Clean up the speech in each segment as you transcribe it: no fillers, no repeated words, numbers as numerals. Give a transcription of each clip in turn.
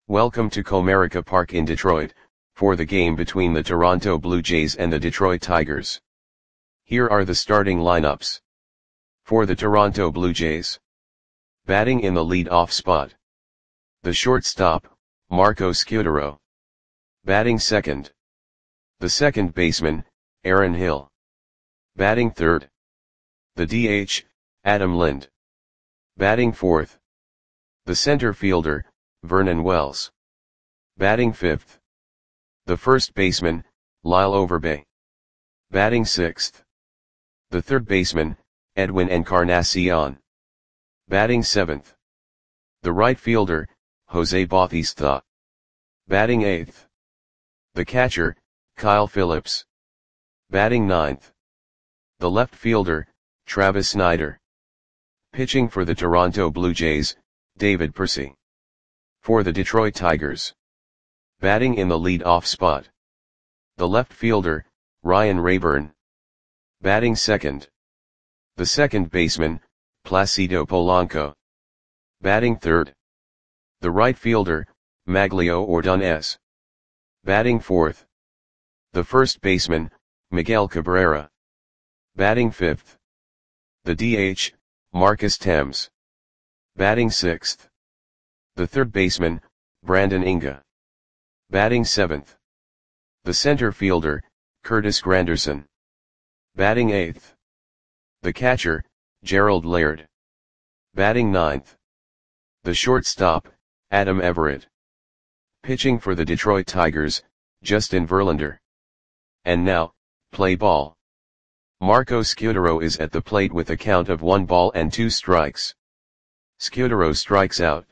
Welcome to Comerica Park in Detroit, for the game between the Toronto Blue Jays and the Detroit Tigers. Here are the starting lineups. For the Toronto Blue Jays. Batting in the lead-off spot. The shortstop, Marco Scutaro. Batting second. The second baseman, Aaron Hill. Batting third. The DH, Adam Lind. Batting fourth. The center fielder, Vernon Wells. Batting fifth. The first baseman, Lyle Overbay. Batting sixth. The third baseman, Edwin Encarnacion. Batting seventh. The right fielder, Jose Bautista. Batting eighth. The catcher, Kyle Phillips. Batting ninth. The left fielder, Travis Snider. Pitching for the Toronto Blue Jays, David Percy. For the Detroit Tigers. Batting in the lead-off spot. The left fielder, Ryan Rayburn. Batting second. The second baseman, Placido Polanco. Batting third. The right fielder, Maglio Ordonez. Batting fourth. The first baseman, Miguel Cabrera. Batting fifth. The DH, Marcus Thames. Batting sixth. The third baseman, Brandon Inga. Batting seventh. The center fielder, Curtis Granderson. Batting eighth. The catcher, Gerald Laird. Batting ninth. The shortstop, Adam Everett. Pitching for the Detroit Tigers, Justin Verlander. And now, play ball. Marco Scutaro is at the plate with a count of 1 ball and 2 strikes. Scutaro strikes out.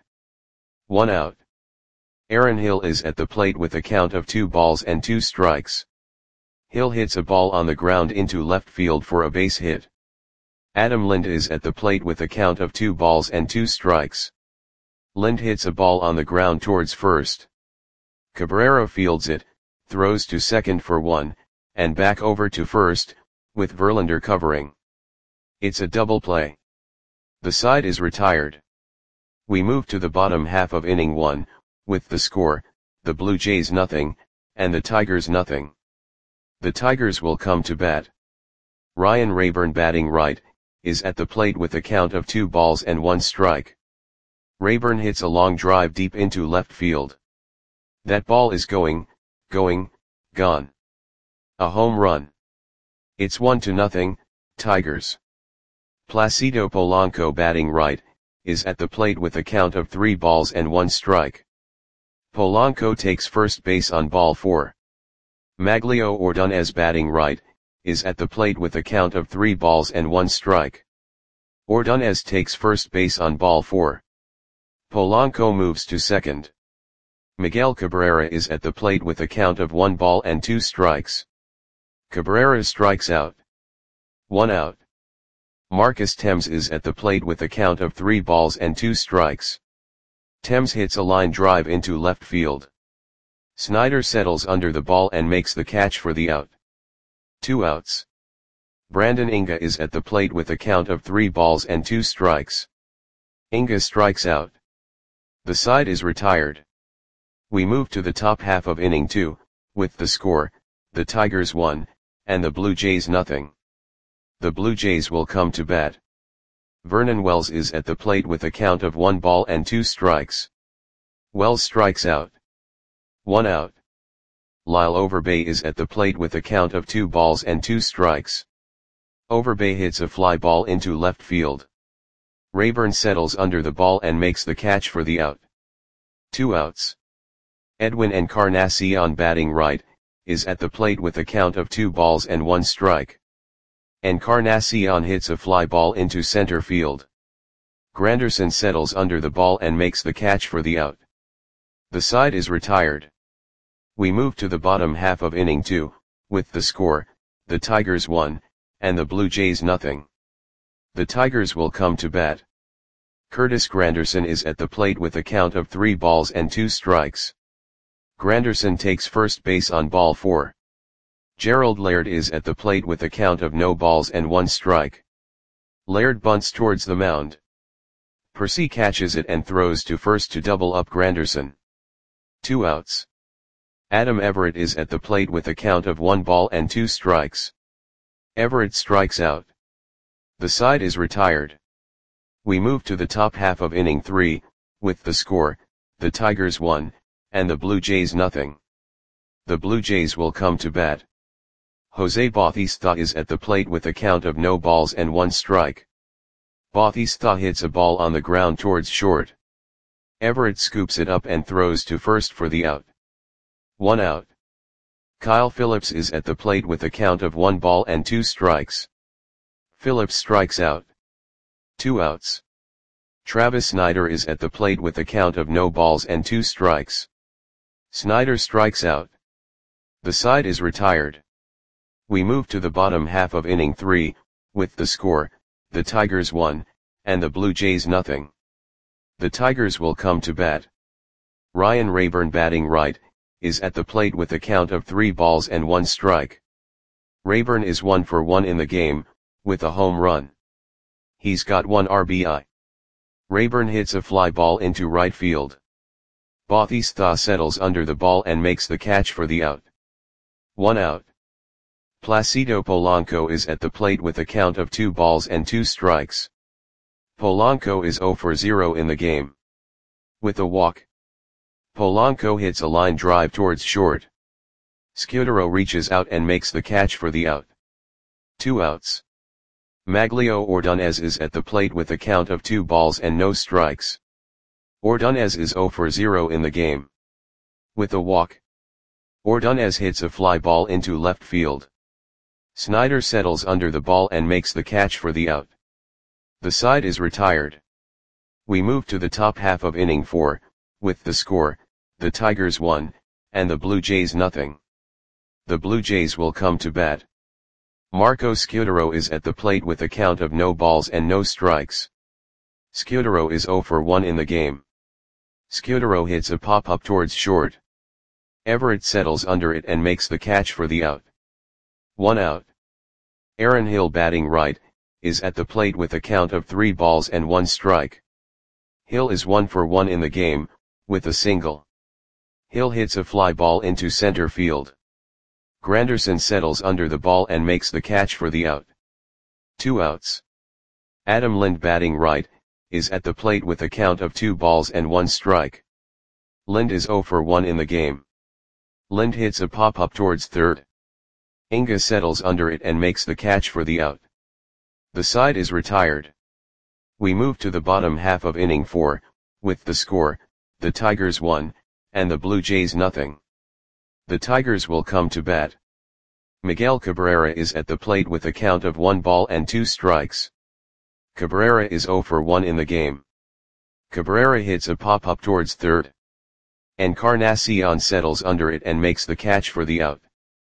1 out. Aaron Hill is at the plate with a count of 2 balls and 2 strikes. Hill hits a ball on the ground into left field for a base hit. Adam Lind is at the plate with a count of 2 balls and 2 strikes. Lind hits a ball on the ground towards first. Cabrera fields it, throws to second for 1, and back over to first, with Verlander covering. It's a double play. The side is retired. We move to the bottom half of inning 1, with the score, the Blue Jays 0, and the Tigers 0. The Tigers will come to bat. Ryan Rayburn batting right, is at the plate with a count of 2 balls and 1 strike. Rayburn hits a long drive deep into left field. That ball is gone. A home run. It's 1-0, Tigers. Placido Polanco batting right, is at the plate with a count of 3 balls and 1 strike. Polanco takes first base on ball 4. Maglio Ordonez batting right, is at the plate with a count of 3 balls and 1 strike. Ordonez takes first base on ball 4. Polanco moves to second. Miguel Cabrera is at the plate with a count of 1 ball and 2 strikes. Cabrera strikes out. 1 out. Marcus Thames is at the plate with a count of 3 balls and 2 strikes. Thames hits a line drive into left field. Snider settles under the ball and makes the catch for the out. 2 outs. Brandon Inga is at the plate with a count of 3 balls and 2 strikes. Inga strikes out. The side is retired. We move to the top half of inning 2, with the score, the Tigers 1, and the Blue Jays 0. The Blue Jays will come to bat. Vernon Wells is at the plate with a count of 1 ball and 2 strikes. Wells strikes out. 1 out. Lyle Overbay is at the plate with a count of 2 balls and 2 strikes. Overbay hits a fly ball into left field. Rayburn settles under the ball and makes the catch for the out. 2 outs. Edwin Encarnacion batting right, is at the plate with a count of 2 balls and 1 strike. Encarnacion hits a fly ball into center field. Granderson settles under the ball and makes the catch for the out. The side is retired. We move to the bottom half of inning 2, with the score, the Tigers 1, and the Blue Jays 0. The Tigers will come to bat. Curtis Granderson is at the plate with a count of 3 balls and 2 strikes. Granderson takes first base on ball 4. Gerald Laird is at the plate with a count of no balls and 1 strike. Laird bunts towards the mound. Percy catches it and throws to first to double up Granderson. 2 outs. Adam Everett is at the plate with a count of 1 ball and 2 strikes. Everett strikes out. The side is retired. We move to the top half of inning 3, with the score, the Tigers 1, and the Blue Jays nothing. The Blue Jays will come to bat. Jose Bautista is at the plate with a count of no balls and 1 strike. Bautista hits a ball on the ground towards short. Everett scoops it up and throws to first for the out. 1 out. Kyle Phillips is at the plate with a count of 1 ball and 2 strikes. Phillips strikes out. 2 outs. Travis Snider is at the plate with a count of no balls and 2 strikes. Snider strikes out. The side is retired. We move to the bottom half of inning 3, with the score, the Tigers 1, and the Blue Jays nothing. The Tigers will come to bat. Ryan Rayburn, batting right, is at the plate with a count of 3 balls and 1 strike. Rayburn is 1 for 1 in the game, with a home run. He's got 1 RBI. Rayburn hits a fly ball into right field. Bautista settles under the ball and makes the catch for the out. 1 out. Placido Polanco is at the plate with a count of 2 balls and 2 strikes. Polanco is 0 for 0 in the game. With a walk, Polanco hits a line drive towards short. Scudero reaches out and makes the catch for the out. 2 outs. Maglio Ordonez is at the plate with a count of 2 balls and no strikes. Ordonez is 0 for 0 in the game. With a walk, Ordonez hits a fly ball into left field. Snider settles under the ball and makes the catch for the out. The side is retired. We move to the top half of inning 4, with the score, the Tigers 1, and the Blue Jays nothing. The Blue Jays will come to bat. Marco Scudero is at the plate with a count of no balls and no strikes. Scudero is 0 for 1 in the game. Scudero hits a pop-up towards short. Everett settles under it and makes the catch for the out. 1 out. Aaron Hill, batting right, is at the plate with a count of 3 balls and 1 strike. Hill is 1 for 1 in the game, with a single. Hill hits a fly ball into center field. Granderson settles under the ball and makes the catch for the out. 2 outs. Adam Lind, batting right, is at the plate with a count of 2 balls and 1 strike. Lind is 0 for 1 in the game. Lind hits a pop-up towards third. Inga settles under it and makes the catch for the out. The side is retired. We move to the bottom half of inning 4, with the score, the Tigers 1, and the Blue Jays nothing. The Tigers will come to bat. Miguel Cabrera is at the plate with a count of 1 ball and 2 strikes. Cabrera is 0 for 1 in the game. Cabrera hits a pop-up towards third. Encarnacion settles under it and makes the catch for the out.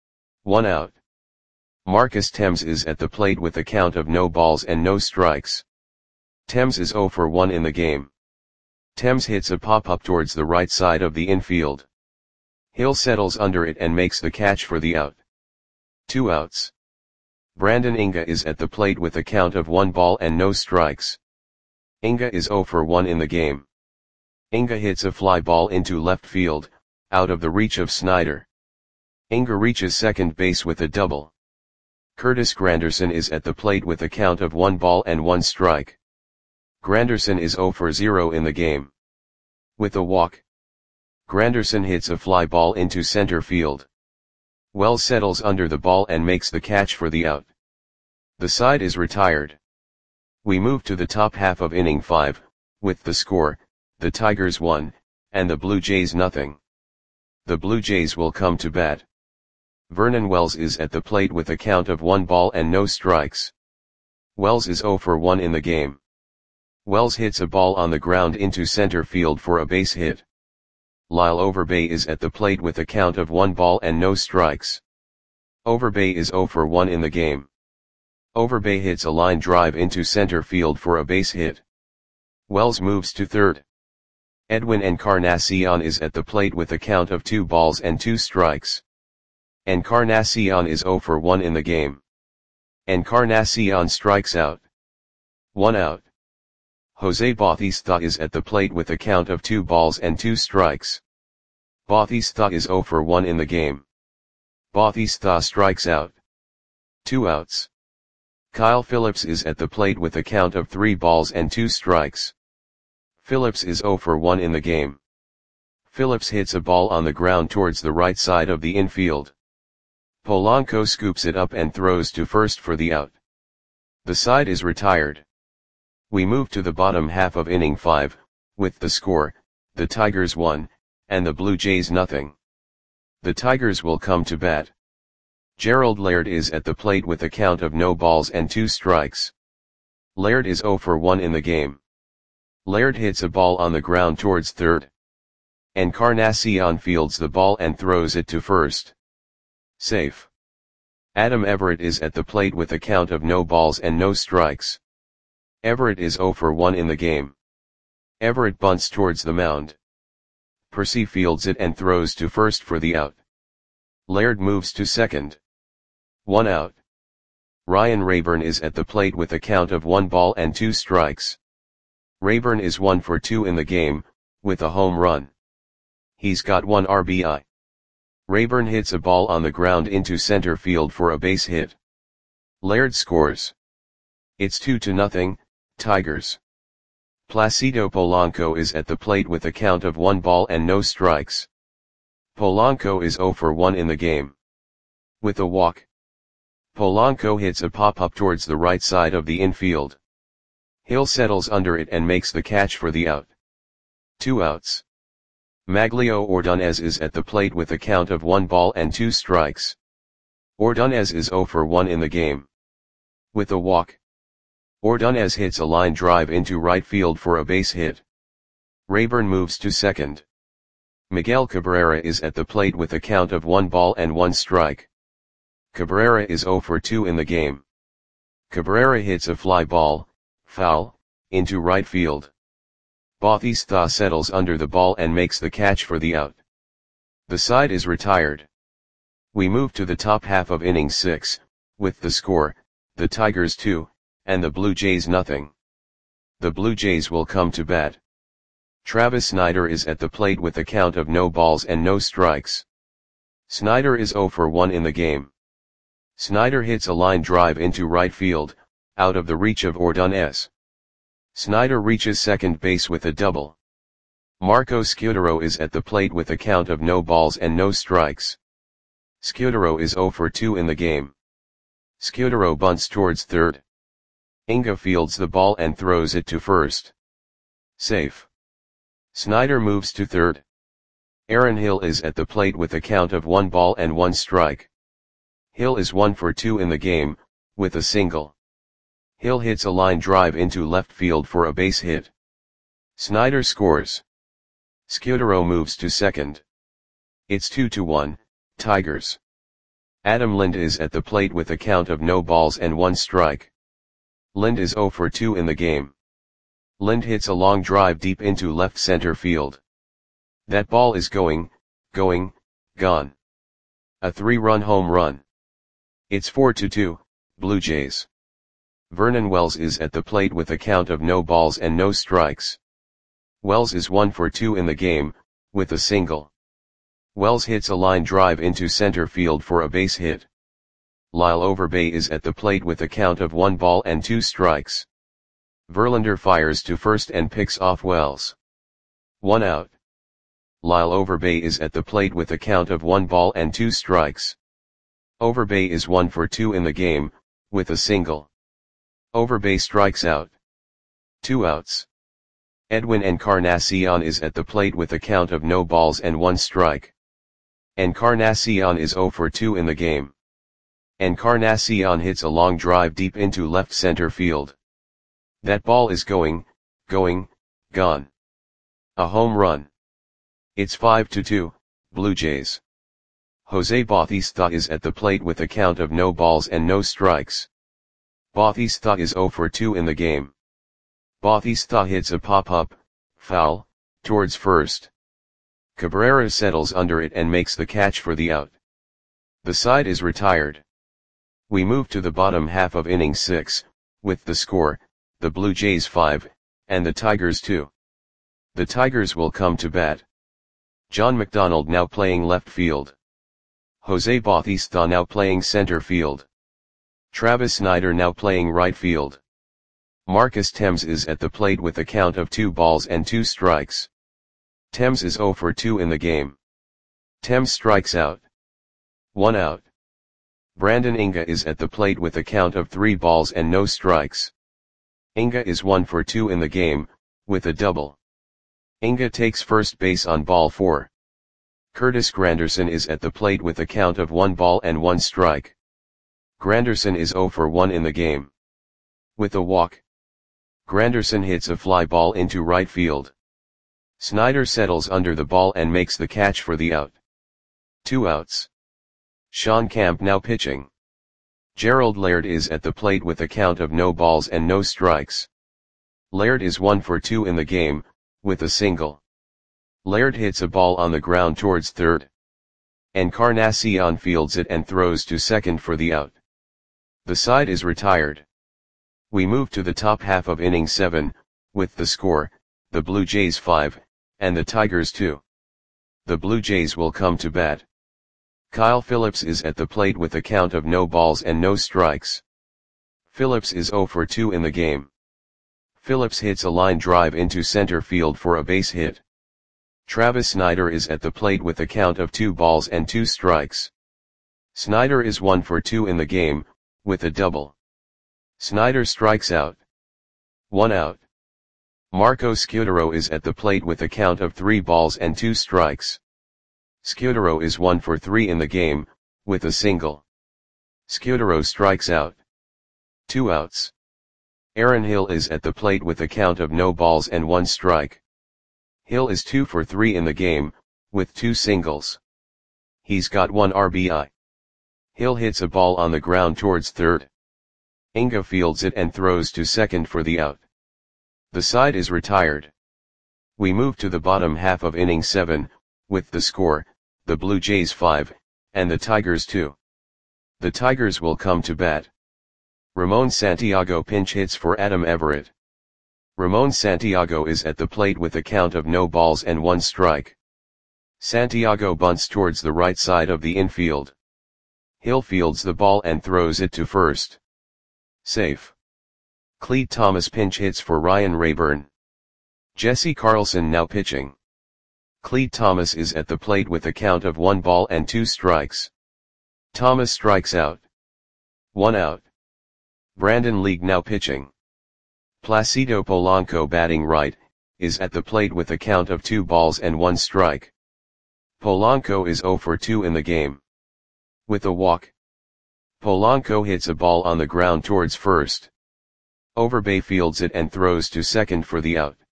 1 out. Marcus Thames is at the plate with a count of no balls and no strikes. Thames is 0 for 1 in the game. Thames hits a pop-up towards the right side of the infield. Hill settles under it and makes the catch for the out. 2 outs. Brandon Inga is at the plate with a count of 1 ball and no strikes. Inga is 0 for 1 in the game. Inga hits a fly ball into left field, out of the reach of Snider. Inga reaches second base with a double. Curtis Granderson is at the plate with a count of 1 ball and 1 strike. Granderson is 0 for 0 in the game. With a walk, Granderson hits a fly ball into center field. Wells settles under the ball and makes the catch for the out. The side is retired. We move to the top half of inning 5, with the score, the Tigers 1, and the Blue Jays nothing. The Blue Jays will come to bat. Vernon Wells is at the plate with a count of 1 ball and no strikes. Wells is 0 for 1 in the game. Wells hits a ball on the ground into center field for a base hit. Lyle Overbay is at the plate with a count of 1 ball and no strikes. Overbay is 0 for 1 in the game. Overbay hits a line drive into center field for a base hit. Wells moves to third. Edwin Encarnacion is at the plate with a count of 2 balls and 2 strikes. Encarnacion is 0 for 1 in the game. Encarnacion strikes out. 1 out. Jose Bautista is at the plate with a count of 2 balls and 2 strikes. Bautista is 0 for 1 in the game. Bautista strikes out. 2 outs. Kyle Phillips is at the plate with a count of 3 balls and 2 strikes. Phillips is 0 for 1 in the game. Phillips hits a ball on the ground towards the right side of the infield. Polanco scoops it up and throws to first for the out. The side is retired. We move to the bottom half of inning 5, with the score, the Tigers 1, and the Blue Jays nothing. The Tigers will come to bat. Gerald Laird is at the plate with a count of no balls and 2 strikes. Laird is 0 for 1 in the game. Laird hits a ball on the ground towards third. Encarnacion fields the ball and throws it to first. Safe. Adam Everett is at the plate with a count of no balls and no strikes. Everett is 0 for 1 in the game. Everett bunts towards the mound. Percy fields it and throws to first for the out. Laird moves to second. 1 out. Ryan Rayburn is at the plate with a count of 1 ball and 2 strikes. Rayburn is 1 for 2 in the game, with a home run. He's got 1 RBI. Rayburn hits a ball on the ground into center field for a base hit. Laird scores. It's 2-0, Tigers. Placido Polanco is at the plate with a count of 1 ball and no strikes. Polanco is 0 for 1 in the game. With a walk. Polanco hits a pop-up towards the right side of the infield. Hill settles under it and makes the catch for the out. 2 outs. Maglio Ordonez is at the plate with a count of 1 ball and 2 strikes. Ordonez is 0 for 1 in the game. With a walk. Ordonez hits a line drive into right field for a base hit. Rayburn moves to second. Miguel Cabrera is at the plate with a count of 1 ball and 1 strike. Cabrera is 0 for 2 in the game. Cabrera hits a fly ball, foul, into right field. Bautista settles under the ball and makes the catch for the out. The side is retired. We move to the top half of inning 6, with the score, the Tigers 2, and the Blue Jays nothing. The Blue Jays will come to bat. Travis Snider is at the plate with a count of no balls and no strikes. Snider is 0 for 1 in the game. Snider hits a line drive into right field, out of the reach of Ordonez. Snider reaches second base with a double. Marco Scudero is at the plate with a count of no balls and no strikes. Scudero is 0 for 2 in the game. Scudero bunts towards third. Inga fields the ball and throws it to first. Safe. Snider moves to third. Aaron Hill is at the plate with a count of 1 ball and 1 strike. Hill is 1 for 2 in the game, with a single. Hill hits a line drive into left field for a base hit. Snider scores. Scudero moves to second. It's 2-1, Tigers. Adam Lind is at the plate with a count of no balls and 1 strike. Lind is 0 for 2 in the game. Lind hits a long drive deep into left center field. That ball is gone. A 3-run home run. It's 4-2, Blue Jays. Vernon Wells is at the plate with a count of no balls and no strikes. Wells is 1 for 2 in the game, with a single. Wells hits a line drive into center field for a base hit. Lyle Overbay is at the plate with a count of 1 ball and 2 strikes. Verlander fires to first and picks off Wells. 1 out. Lyle Overbay is at the plate with a count of 1 ball and 2 strikes. Overbay is 1 for 2 in the game, with a single. Overbay strikes out. 2 outs. Edwin Encarnacion is at the plate with a count of no balls and 1 strike. Encarnacion is 0 for 2 in the game. Encarnacion hits a long drive deep into left center field. That ball is gone. A home run. It's 5-2, Blue Jays. Jose Bautista is at the plate with a count of no balls and no strikes. Bautista is 0 for 2 in the game. Bautista hits a pop-up, foul, towards first. Cabrera settles under it and makes the catch for the out. The side is retired. We move to the bottom half of inning 6, with the score, the Blue Jays 5, and the Tigers 2. The Tigers will come to bat. John McDonald now playing left field. Jose Bautista now playing center field. Travis Snider now playing right field. Marcus Thames is at the plate with a count of 2 balls and 2 strikes. Thames is 0 for 2 in the game. Thames strikes out. 1 out. Brandon Inga is at the plate with a count of 3 balls and no strikes. Inga is 1 for 2 in the game, with a double. Inga takes first base on ball 4. Curtis Granderson is at the plate with a count of 1 ball and 1 strike. Granderson is 0 for 1 in the game. With a walk, Granderson hits a fly ball into right field. Snider settles under the ball and makes the catch for the out. 2 outs. Sean Camp now pitching. Gerald Laird is at the plate with a count of no balls and no strikes. Laird is 1 for 2 in the game, with a single. Laird hits a ball on the ground towards third. Encarnacion fields it and throws to second for the out. The side is retired. We move to the top half of inning 7, with the score, the Blue Jays 5, and the Tigers 2. The Blue Jays will come to bat. Kyle Phillips is at the plate with a count of no balls and no strikes. Phillips is 0 for 2 in the game. Phillips hits a line drive into center field for a base hit. Travis Snider is at the plate with a count of 2 balls and 2 strikes. Snider is 1 for 2 in the game, with a double. Snider strikes out. 1 out. Marco Scutaro is at the plate with a count of 3 balls and 2 strikes. Scutaro is 1 for 3 in the game, with a single. Scutaro strikes out. 2 outs. Aaron Hill is at the plate with a count of no balls and 1 strike. Hill is 2 for 3 in the game, with 2 singles. He's got 1 RBI. Hill hits a ball on the ground towards third. Inga fields it and throws to second for the out. The side is retired. We move to the bottom half of inning 7, with the score, the Blue Jays 5, and the Tigers 2. The Tigers will come to bat. Ramon Santiago pinch hits for Adam Everett. Ramon Santiago is at the plate with a count of no balls and 1 strike. Santiago bunts towards the right side of the infield. Hill fields the ball and throws it to first. Safe. Clete Thomas pinch hits for Ryan Rayburn. Jesse Carlson now pitching. Clete Thomas is at the plate with a count of 1 ball and 2 strikes. Thomas strikes out. 1 out. Brandon League now pitching. Placido Polanco batting right, is at the plate with a count of 2 balls and 1 strike. Polanco is 0 for 2 in the game. With a walk, Polanco hits a ball on the ground towards first. Overbay fields it and throws to second for the out.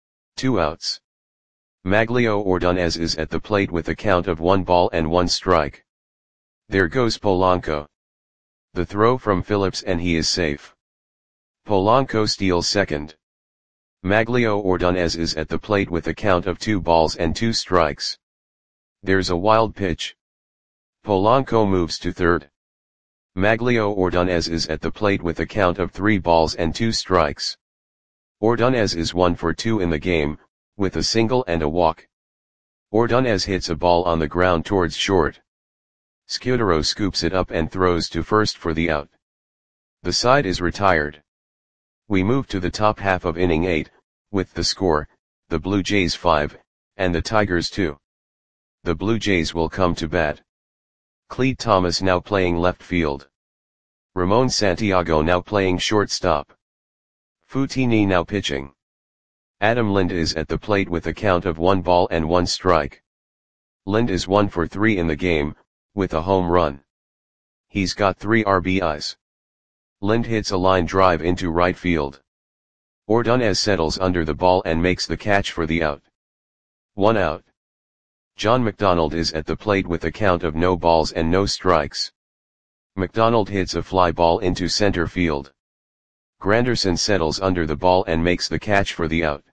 2 outs. Maglio Ordonez is at the plate with a count of 1 ball and 1 strike. There goes Polanco. The throw from Phillips and he is safe. Polanco steals second. Maglio Ordonez is at the plate with a count of 2 balls and 2 strikes. There's a wild pitch. Polanco moves to third. Maglio Ordonez is at the plate with a count of 3 balls and 2 strikes. Ordonez is 1 for 2 in the game, with a single and a walk. Ordonez hits a ball on the ground towards short. Scutaro scoops it up and throws to first for the out. The side is retired. We move to the top half of inning 8, with the score, the Blue Jays 5, and the Tigers 2. The Blue Jays will come to bat. Clete Thomas now playing left field. Ramon Santiago now playing shortstop. Futini now pitching. Adam Lind is at the plate with a count of 1 ball and 1 strike. Lind is 1 for 3 in the game, with a home run. He's got 3 RBIs. Lind hits a line drive into right field. Ordonez settles under the ball and makes the catch for the out. 1 out. John McDonald is at the plate with a count of no balls and no strikes. McDonald hits a fly ball into center field. Granderson settles under the ball and makes the catch for the out.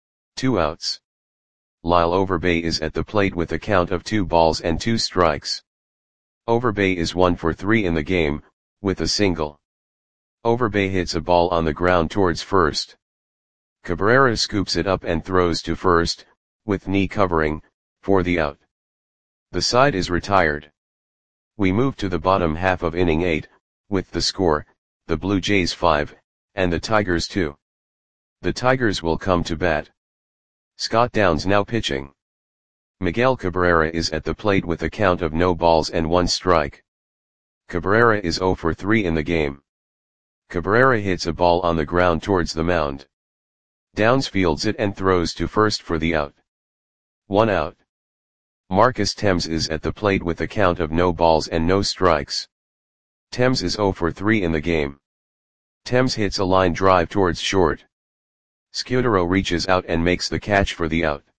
2 outs. Lyle Overbay is at the plate with a count of 2 balls and 2 strikes. Overbay is 1 for 3 in the game, with a single. Overbay hits a ball on the ground towards first. Cabrera scoops it up and throws to first, with knee covering, for the out. The side is retired. We move to the bottom half of inning 8, with the score, the Blue Jays 5, and the Tigers 2. The Tigers will come to bat. Scott Downs now pitching. Miguel Cabrera is at the plate with a count of no balls and 1 strike. Cabrera is 0 for 3 in the game. Cabrera hits a ball on the ground towards the mound. Downs fields it and throws to first for the out. 1 out. Marcus Thames is at the plate with a count of no balls and no strikes. Thames is 0 for 3 in the game. Thames hits a line drive towards short. Scudero reaches out and makes the catch for the out.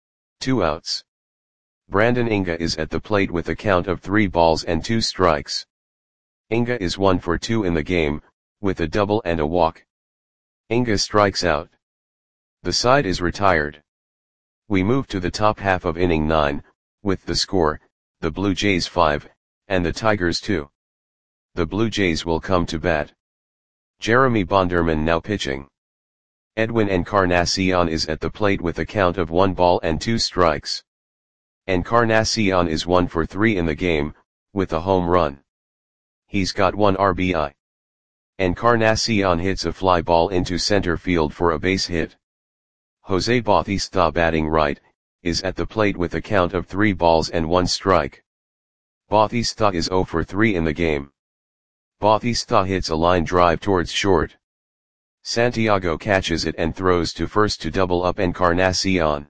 2 outs. Brandon Inga is at the plate with a count of 3 balls and 2 strikes. Inga is 1 for 2 in the game, with a double and a walk. Inga strikes out. The side is retired. We move to the top half of inning 9, with the score, the Blue Jays 5, and the Tigers 2. The Blue Jays will come to bat. Jeremy Bonderman now pitching. Edwin Encarnacion is at the plate with a count of 1 ball and 2 strikes. Encarnacion is 1 for 3 in the game, with a home run. He's got 1 RBI. Encarnacion hits a fly ball into center field for a base hit. Jose Bautista, batting right, is at the plate with a count of 3 balls and 1 strike. Bautista is 0 for 3 in the game. Bautista hits a line drive towards short. Santiago catches it and throws to first to double up Encarnacion.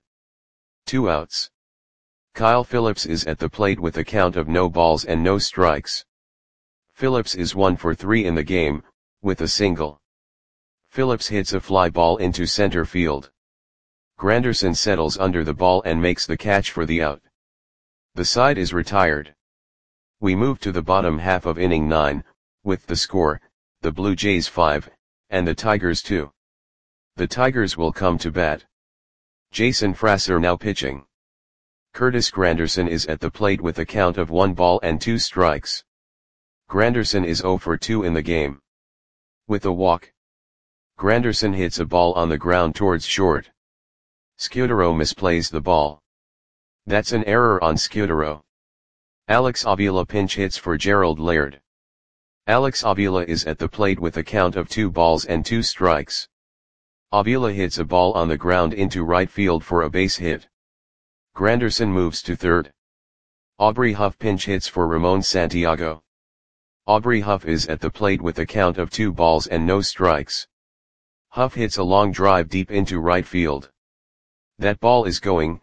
2 outs. Kyle Phillips is at the plate with a count of no balls and no strikes. Phillips is 1 for 3 in the game, with a single. Phillips hits a fly ball into center field. Granderson settles under the ball and makes the catch for the out. The side is retired. We move to the bottom half of inning 9, with the score, the Blue Jays 5, and the Tigers 2. The Tigers will come to bat. Jason Frasser now pitching. Curtis Granderson is at the plate with a count of 1 ball and 2 strikes. Granderson is 0 for 2 in the game. With a walk. Granderson hits a ball on the ground towards short. Scudero misplays the ball. That's an error on Scudero. Alex Avila pinch hits for Gerald Laird. Alex Avila is at the plate with a count of 2 balls and 2 strikes. Avila hits a ball on the ground into right field for a base hit. Granderson moves to third. Aubrey Huff pinch hits for Ramon Santiago. Aubrey Huff is at the plate with a count of 2 balls and no strikes. Huff hits a long drive deep into right field. That ball is gone.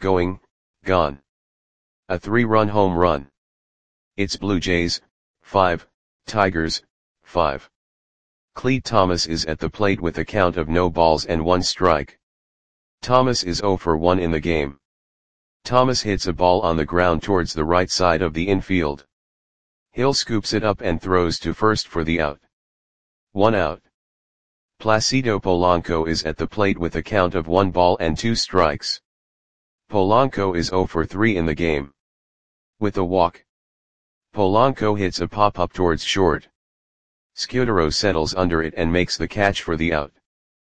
A 3-run home run. It's Blue Jays, 5, Tigers, 5. Clete Thomas is at the plate with a count of no balls and 1 strike. Thomas is 0 for 1 in the game. Thomas hits a ball on the ground towards the right side of the infield. Hill scoops it up and throws to first for the out. 1 out. Placido Polanco is at the plate with a count of 1 ball and 2 strikes. Polanco is 0 for 3 in the game. With a walk. Polanco hits a pop-up towards short. Scudero settles under it and makes the catch for the out.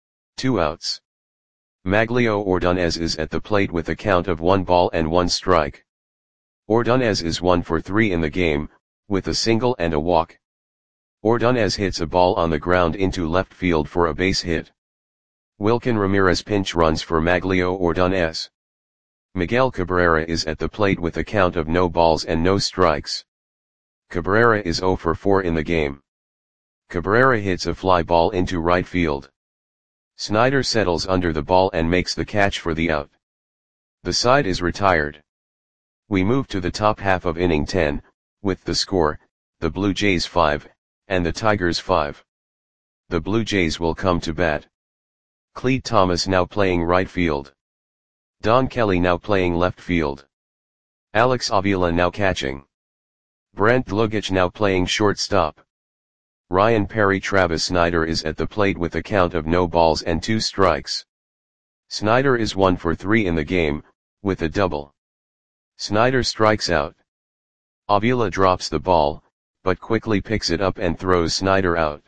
2 outs. Maglio Ordonez is at the plate with a count of 1 ball and 1 strike. Ordonez is 1 for 3 in the game, with a single and a walk. Ordonez hits a ball on the ground into left field for a base hit. Wilkin Ramirez pinch runs for Maglio Ordonez. Miguel Cabrera is at the plate with a count of no balls and no strikes. Cabrera is 0 for 4 in the game. Cabrera hits a fly ball into right field. Snyder settles under the ball and makes the catch for the out. The side is retired. We move to the top half of inning 10, with the score, the Blue Jays 5, and the Tigers 5. The Blue Jays will come to bat. Clete Thomas now playing right field. Don Kelly now playing left field. Alex Avila now catching. Brent Dlugic now playing shortstop. Ryan Perry. Travis Snyder is at the plate with a count of no balls and 2 strikes. Snyder is 1 for 3 in the game, with a double. Snyder strikes out. Avila drops the ball, but quickly picks it up and throws Snyder out.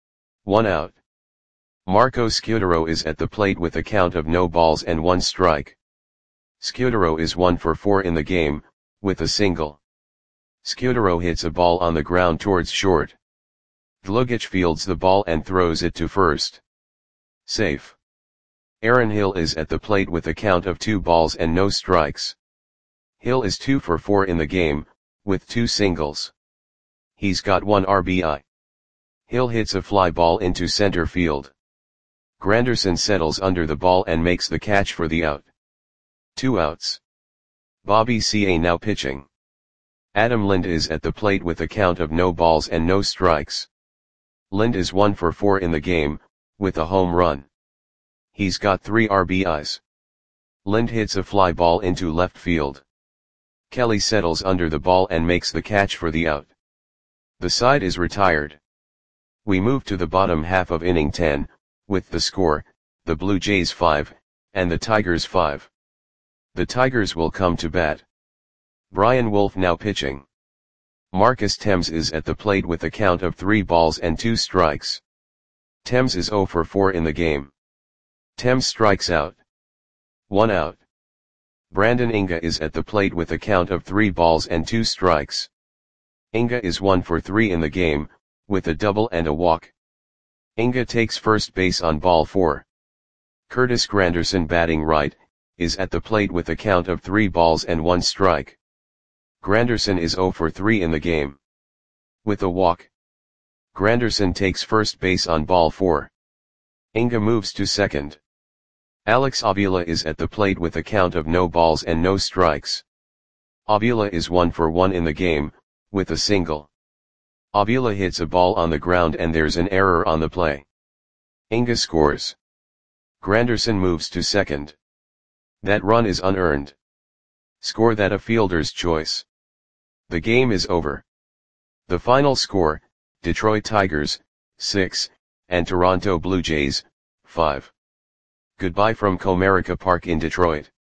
1 out. Marco Scudero is at the plate with a count of no balls and 1 strike. Scudero is 1 for 4 in the game, with a single. Scudero hits a ball on the ground towards short. Dlugic fields the ball and throws it to first. Safe. Aaron Hill is at the plate with a count of 2 balls and no strikes. Hill is 2 for 4 in the game, with 2 singles. He's got 1 RBI. Hill hits a fly ball into center field. Granderson settles under the ball and makes the catch for the out. 2 outs. Bobby Ca now pitching. Adam Lind is at the plate with a count of no balls and no strikes. Lind is 1 for 4 in the game, with a home run. He's got 3 RBIs. Lind hits a fly ball into left field. Kelly settles under the ball and makes the catch for the out. The side is retired. We move to the bottom half of inning 10, with the score, the Blue Jays 5, and the Tigers 5. The Tigers will come to bat. Brian Wolf now pitching. Marcus Thames is at the plate with a count of 3 balls and 2 strikes. Thames is 0 for 4 in the game. Thames strikes out. 1 out. Brandon Inga is at the plate with a count of 3 balls and 2 strikes. Inga is 1 for 3 in the game, with a double and a walk. Inga takes first base on ball 4. Curtis Granderson, batting right, is at the plate with a count of 3 balls and 1 strike. Granderson is 0 for 3 in the game. With a walk. Granderson takes first base on ball 4. Inga moves to second. Alex Avila is at the plate with a count of no balls and no strikes. Avila is 1 for 1 in the game, with a single. Avila hits a ball on the ground and there's an error on the play. Inga scores. Granderson moves to second. That run is unearned. Score that a fielder's choice. The game is over. The final score, Detroit Tigers, 6, and Toronto Blue Jays, 5. Goodbye from Comerica Park in Detroit.